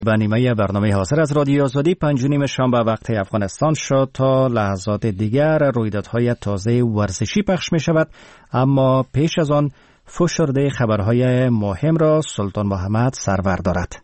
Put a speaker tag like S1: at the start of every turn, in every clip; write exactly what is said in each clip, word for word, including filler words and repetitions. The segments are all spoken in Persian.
S1: و نیمه برنامه حاضر از رادیو آزادی پنج و نیم شام به وقت افغانستان شد. تا لحظات دیگر رویدادهای تازه ورزشی پخش می شود، اما پیش از آن فشرده خبرهای مهم را سلطان محمد سرور دارد.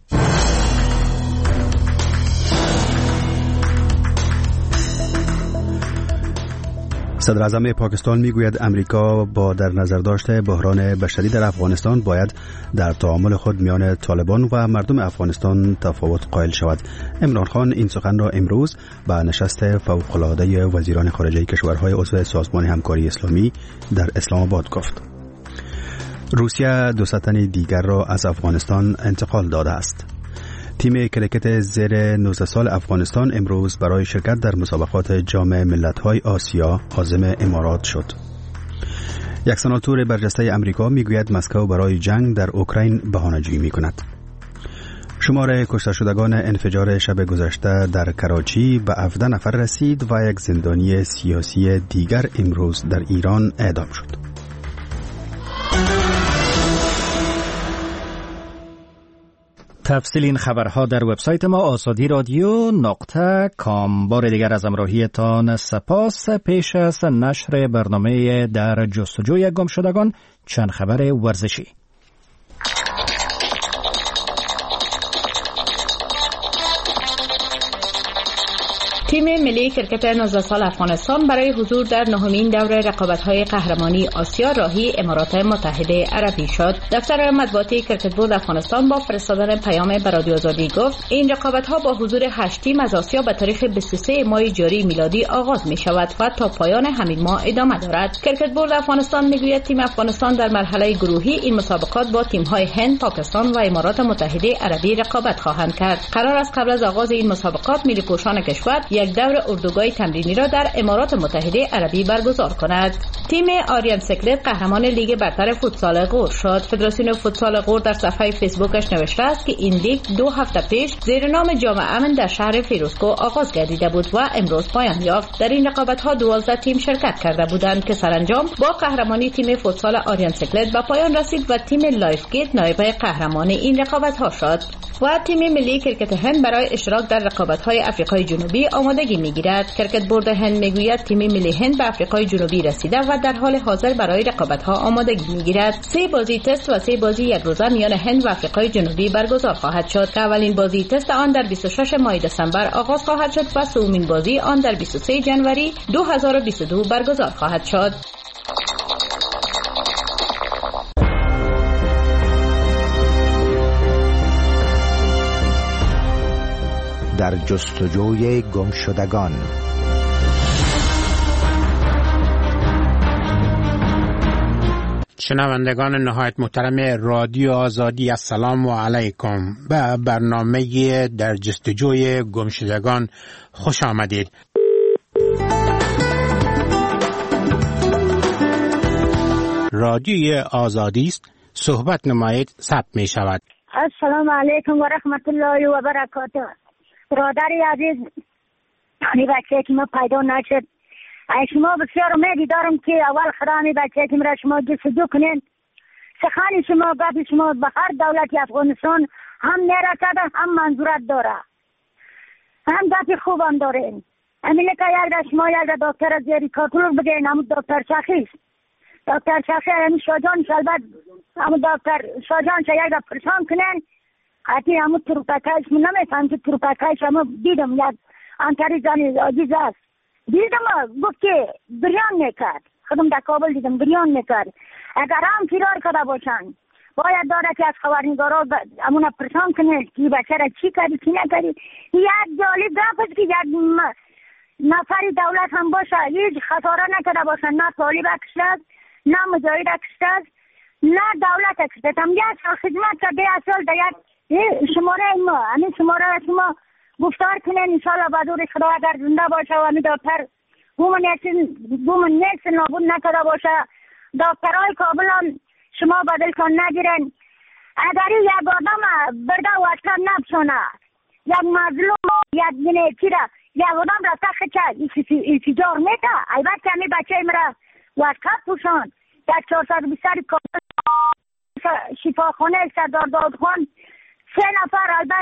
S2: صدر اعظم پاکستان میگوید امریکا با در نظر داشته بحران بشری در افغانستان باید در تعامل خود میان طالبان و مردم افغانستان تفاوت قائل شود. عمران خان این سخن را امروز به نشست فوق‌العاده وزیران خارجه کشورهای عضو سازمان همکاری اسلامی در اسلام آباد گفت. روسیه دو تن دیگر را از افغانستان انتقال داده است. تیم کرکت زیر نوزده سال افغانستان امروز برای شرکت در مسابقات جام ملت‌های آسیا عازم امارات شد. یک سناتور برجسته امریکا میگوید مسکو برای جنگ در اوکراین بهانه‌جویی می‌کند. شمار کشته شدگان انفجار شب گذشته در کراچی به هفده نفر رسید و یک زندانی سیاسی دیگر امروز در ایران اعدام شد.
S1: تفصیل این خبرها در وبسایت ما آزادی رادیو نقطه کام. بار دیگر از همراهیتان سپاس. پیش از نشر برنامه در جستجوی گمشدگان چند خبر ورزشی.
S3: تیم ملی کرکت نوزده سال افغانستان برای حضور در نهمین دور رقابت‌های قهرمانی آسیا راهی امارات متحده عربی شد. دفتر مطبوعاتی کرکت بورد افغانستان با فرستادن پیام به رادیو آزادی گفت این رقابت‌ها با حضور هشت تیم از آسیا به تاریخ بیست و سه ماه جاری میلادی آغاز می‌شود و تا پایان همین ماه ادامه دارد. کرکت بورد افغانستان می‌گوید تیم افغانستان در مرحله گروهی این مسابقات با تیم‌های هند، پاکستان و امارات متحده عربی رقابت خواهند کرد. قرار است قبل از آغاز این مسابقات ملی پوشان کشور یک دور اردوگاه تمرینی را در امارات متحده عربی برگزار کند. تیم آریان سکلت قهرمان لیگ برتر فوتسال غور شد. فدراسیون فوتسال غور در صفحه فیسبوکش نوشته است که این لیگ دو هفته پیش زیر نام جام امن در شهر فیروزکو آغاز گردیده بود و امروز پایان یافت. در این رقابت‌ها دوازده تیم شرکت کرده بودند که سرانجام با قهرمانی تیم فوتسال آریان سکلت به پایان رسید و تیم لایف گیت نایب قهرمان این رقابت‌ها شد. و تیم ملی کرکت هند برای اشتراک در رقابت‌های آفریقای جنوبی آمادگی می‌گیرد. کرکت بورد هند می‌گوید تیم ملی هند به آفریقای جنوبی رسیده و در حال حاضر برای رقابت‌ها آمادگی می‌گیرد. سه بازی تست و سه بازی یک روزه میان هند و آفریقای جنوبی برگزار خواهد شد که اولین بازی تست آن در بیست و شش ماه دسامبر آغاز خواهد شد و سومین بازی آن در بیست و سه ژانویه دو هزار و بیست و دو برگزار خواهد شد.
S4: در جستجوی گمشدگان.
S5: شنوندگان نهایت محترم رادیو آزادی، السلام علیکم. به برنامه در جستجوی گمشدگان خوش آمدید. رادیوی آزادی است، صحبت نمایید، ثبت می شود.
S6: السلام علیکم و رحمت الله و برکاته. برادری عزیز، این بچه که ما پیدا نشد، شما بسیار امیدی دارم که اول خرامی بچه که مرا شما جستجو کنین. سخن شما گفت شما به هر دولت افغانستان هم نرسده هم منظورت داره، هم گفت خوبم دارین. امینه که یک شما یک دکتر از زیری کاتولوگ بگین، هم دکتر شخیص دکتر شخیص همین شاجان شلبت هم دکتر شاجان شا یک پرسان کنین. حتی همون تروپکایش من نمیفهم که تروپکایش همون دیدم یک انتری زنی عزیز است، دیدم گفت که بریان میکرد، خودم در کابل دیدم بریان میکرد. اگر هم فرار کرده باشن باید داره که از خبرنگارا همون پرسان کنه که بچه را چی کردی چی نکردی. یک جالب گفت است که یک نفری دولت هم باشه هیچ خساره نکرده باشن، نه طالب کشته است نه مجاهد کشته است نه دولت کشته است. هم یک سال خدمت کرده، یک سال در یک شماره ما همین شماره را شما گفتار کنین انشاءالله به دور خدا اگر زنده باشه و همین دکتر گومن نیست نابود نکرده باشه. دکترهای کابل هم شما بدلکان نگیرن. اگر یک آدم برده واسکر نبسونه، یک مظلوم یک گنیتی را یک آدم را تخت چه ایفجار میده، ایبت که همین بچه مرا واسکر پوشان یک چهارصد و بیست کابل شفاخانه سردار داود خان سه نفر البته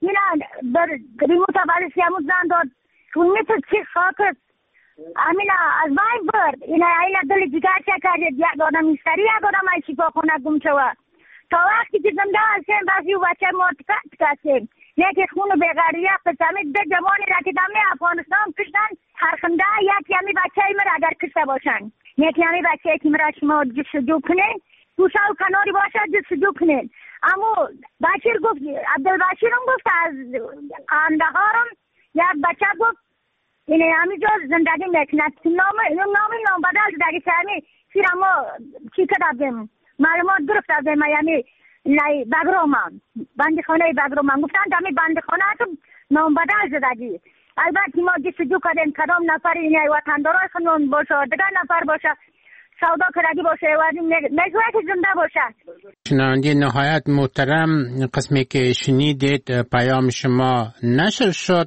S6: اینا در ریموت بالش یمود زن داد شونیت چی خاطر امینا از وای برد اینا اینا دل جگر چه کرد یک آدم میستری یک آدم ای شفا خونه گم شود تا وقتی که زنده هستیم بس یو بچه مرتکت کسیم یکی خون بغیریه قسمی ده جوانی را که دمی افغانستان کشتن هرخنده یکی همی بچه ای مرا اگر کشته باشن یکی همی بچه ای که مرا شما جستجو کنین دوشا و کناری باشد جستجو کنین اما بشیر گفت عبدالبشیر هم گفت از اندهارم یک بچه گفت اینه همینجا زندگی میکند نام نام نام بدل زندگی سرمی سیر اما چی کردم معلومات گرفت از یعنی نای بگرومان بندی خانه بگرومان گفتن دمی بندی خانه تو نام بدل زدگی البته ما جستجو کردیم کدام نفر اینه وطندارای خانون باشه دیگر نفر باشه سودا کردگی باشه و نجوه که زنده باشه.
S5: شنونده نهایت محترم قسمی که شنیدید پیام شما نشر شد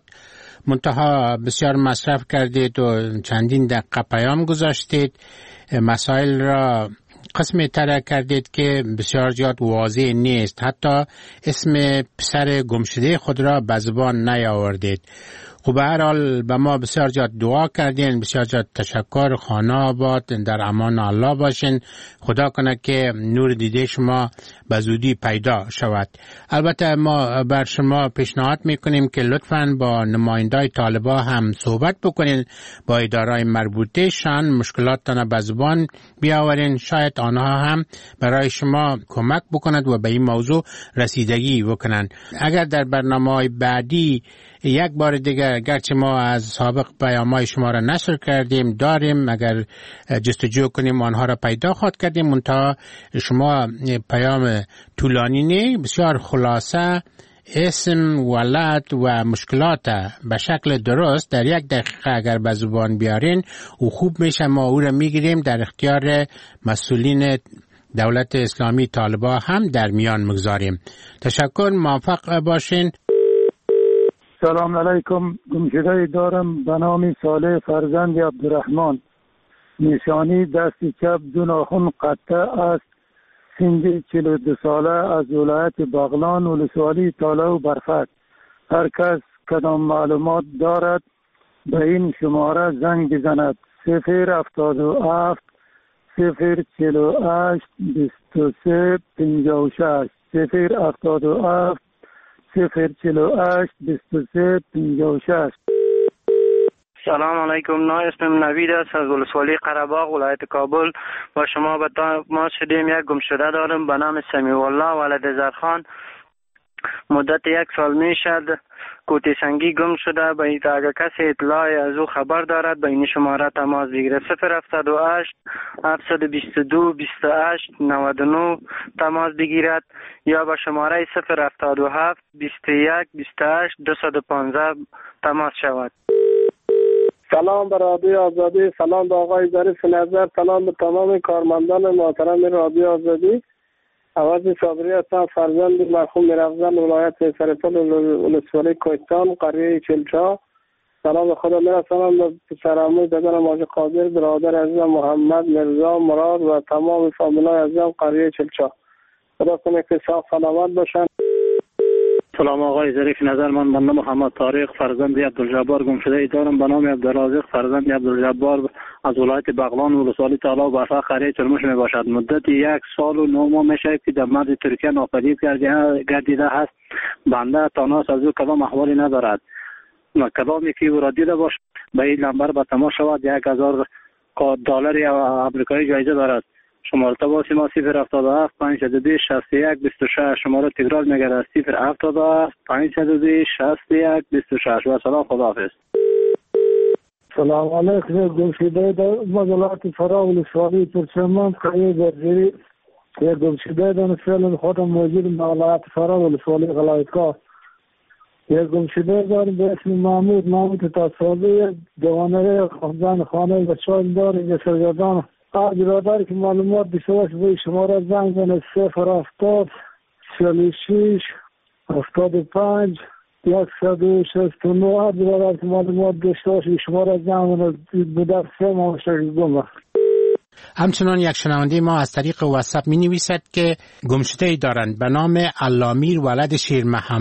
S5: منتها بسیار مصرف کردید و چندین دقیقه پیام گذاشتید مسائل را قسمی طرح کردید که بسیار زیاد واضح نیست حتی اسم پسر گمشده خود را به زبان نیاوردید خب به هر حال به ما بسیار زیاد دعا کردین بسیار زیاد تشکر خانه آباد در امان الله باشین خدا کنه که نور دیده شما به زودی پیدا شود البته ما بر شما پیشنهاد میکنیم که لطفاً با نمایندای طالبا هم صحبت بکنین با ادارای مربوطه شان مشکلاتتان به زبان بیاورین شاید آنها هم برای شما کمک بکنند و به این موضوع رسیدگی بکنند اگر در برنامه‌های بعدی یک بار دیگر گرچه ما از سابق پیام‌های شما را نشر کردیم داریم اگر جستجو کنیم آنها را پیدا خواهد کردیم منتها شما پیام طولانی نه بسیار خلاصه اسم ولد و مشکلات به شکل درست در یک دقیقه اگر به زبان بیارین و خوب میشه ما او را میگیریم در اختیار مسئولین دولت اسلامی طالبا هم در میان مگذاریم تشکر موفق باشین
S7: سلام علیکم گمشده دارم به نام صالح فرزند عبدالرحمن نشانی دست چپ دو ناخن قطع است سن چهل و دو ساله از ولایت بغلان ولسوالی تالا و برفک هر کس کدام معلومات دارد به این شماره زنگ بزند صفر هفتاد و هفت صفر چهل و هشت بیست و سه پنجاه و شش صفر هفتاد و هفت صفر چهل و هشت بیست و سه پنجاه و شش.
S8: سلام علیکم نا اسمم نوید است از ولسوالی قره‌باغ ولایت کابل با شما به ما شدیم یک گمشده دارم به نام سمیع الله ولد زرخان مدت یک سال می شد کوتی سنگی گم شده به این اگر کسی اطلاع از او خبر دارد به این شماره تماس بگیره صفر هفتاد و هشت هفتصد و بیست و دو بیست و هشت نود و نه تماس بگیرد یا به شماره صفر هفتاد و هفت بیست و یک بیست و هشت دویست و پانزده تماس شود.
S9: سلام به رادیو آزادی سلام به آقای ظریف نظر سلام به تمام کارمندان محترم رادیو آزادی عوض صابری هستم فرزند مرحوم میرافزن ولایت سرپل ولسوالی کوهستان قریه چلچا سلام به خدا میرسانم به پسرعموی دادن ماج قادر برادر عزیزم محمد مرزا مراد و تمام فامیلای عزیزم قریه چلچا خدا کنه که صاف سلامت باشن.
S10: سلام آقای ظریف نظر من بنده محمد طارق فرزند عبدالجبار گمشده ای دارم به نام عبدالرازق فرزند عبدالجبار از ولایت بغلان ولسوالی تالا و برفق قریه چرموش می باشد مدت یک سال و نه ماه میشه که در مرز ترکیه ناپدید گردیده هست بنده تاناس از او کدام احوالی ندارد کدامی که او را دیده باش به این نمبر به تماس شود یک هزار دلار آمریکایی جایزه دارد شماره تماس ما صفر هفتاد و هفت پانصد و بیست شصت و یک بیست و شش شماره تکرار میگرد صفر هفتاد و هفت پانصد و بیست شصت و یک بیست و شش و سلام خداحافظ.
S9: سلام علیکم گمشده در ولایت فرا ولسوالی ترکمن قریه برجری یک گمشده در فعلا خودم موجود در ولایت فرا ولسوالی غلایتگاه یک گمشده داریم به اسم محمود محمود تصابی دوانره خانزان خانه بچه‌ام داریم یک سرگردان آج برادر که معلومات بسیارش به شماره زنگ زنه صفر هفتاد چهل و شش هفتاد و پنج یکصد و شصت و نه آج برادر که معلومات داشته باشه شماره زنگ زنه بدر سه ماه شکل گمه.
S5: همچنان یک شنونده ما از طریق واتساپ می نویسد که گمشده ای دارند به نام علامیر ولد شیر محمد